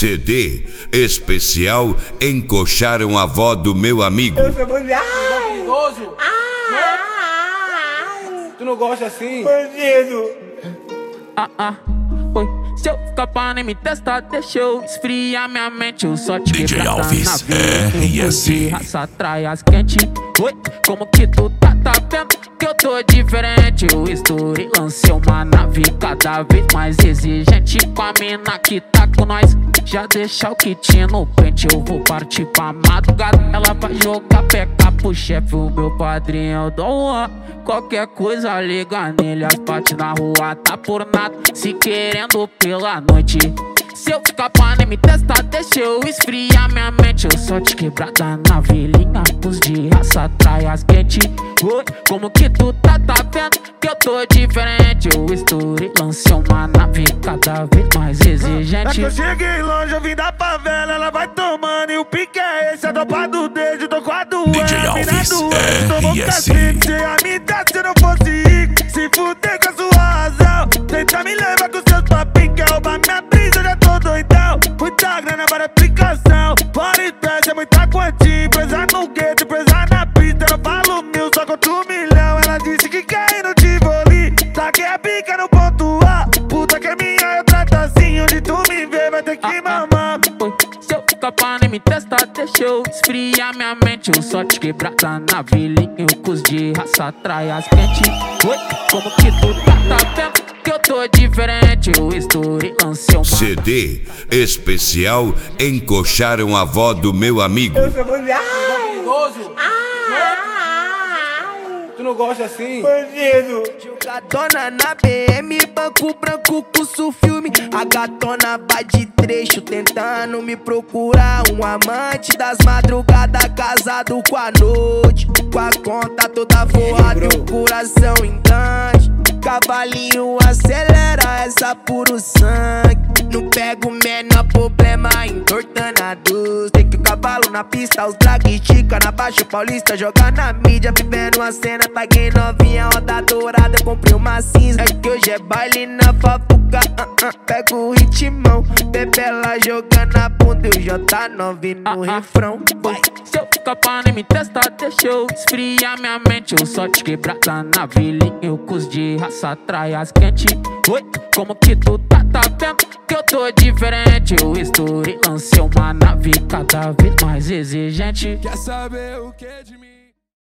CD especial Encoxaram a Avó do Meu Amigo. Eu sou bandido. Tu não gosta assim? Bandido. Oi. Se eu ficar pra nem me testar, deixa eu esfriar minha mente. Eu só te DJ quebrar Alves, na vida. RS. Raça traias quente. Oi, como que tu tá vendo que eu tô diferente? Eu estourei, lancei uma nave cada vez mais exigente. Com a mina que tá com nós, já deixa o kit no pente. Eu vou partir pra madrugada, ela vai jogar peca pro chefe. O meu padrinho do Juan, qualquer coisa liga nele. As partes na rua tá por nada, se querendo pela noite. Se eu ficar pra nem me testar, deixa eu esfriar minha mente. Eu só te quebrada na velhinha, pus de raça, traias quente. Oi, como que tu tá vendo que eu tô diferente? Eu estourei, lancei uma nave cada vez mais exigente. É que eu cheguei longe, eu vim da favela, ela vai tomando e o pique é esse. A dopa do dedo, tô com a doente. DJ Alves, tomou RS. cacete, sem a me dar se eu não fosse rico. Se fuder com a sua razão, tenta me levar com seus papinhos. Quer roubar minha brisa, eu já tô doidão. Muita grana para aplicação, fora e teste, é muita quantia. Presa no gueto, presa na pista, eu falo mil, só contra 1 milhão. Ela disse que quer ir no Tivoli, saquei a pica no ponto A. Puta que é minha, eu trato assim, onde tu me vê vai ter que mamar. Oi, se eu ficar pra nem me testar, deixa eu esfriar minha mente. Eu só te quebrada na velhinha, eu cus de raça, traias quente. Oi, como que tu tá vendo que eu tô diferente? Eu estourei, lancei uma CD especial Encoxaram a Avó do Meu Amigo. Eu sou bandido. Tu não gosta assim? Bandido. Jogadona na BM, banco branco, curso filme. A gatona vai de trecho, tentando me procurar um amante das madrugadas, casado com a noite. Com a conta toda forrada e o coração engante. Cavalinho acelera essa puro sangue. Não pego o menor problema entortando a doce. Tem que o cavalo na pista, os drag estica na Baixa Paulista, joga na mídia, vivendo uma cena. Paguei novinha, roda dourada, comprei uma cinza. É que hoje é baile na fafuca, pego o ritmão. Bebela jogando a bunda e o J9 no refrão. Vai. Se eu ficar pra nem me testar, deixa eu esfriar minha mente. Eu só te quebrada na velhinha, eu cus de raça, traias quente. Oi, como que tu tá vendo que eu tô diferente? Eu estourei, lancei uma nave cada vez mais exigente. Quer saber o que de mim?